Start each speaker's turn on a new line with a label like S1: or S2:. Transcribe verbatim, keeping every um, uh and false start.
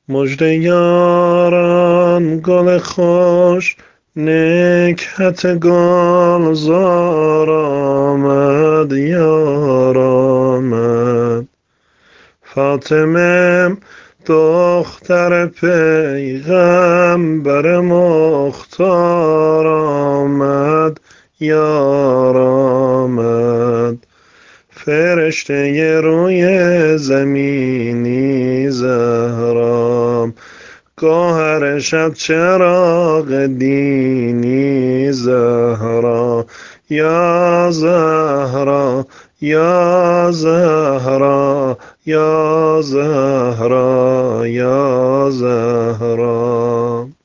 S1: مژده یاران گل خوش، نکهت گلزار آمد، یار آمد. فاطمه دختر پیغمبر مختار آمد، یار آمد. فرشته روی زمینی زهرام، گوهر شب چراغ دینی زهرا. یا زهرا یا زهرا یا زهرا یا زهرا.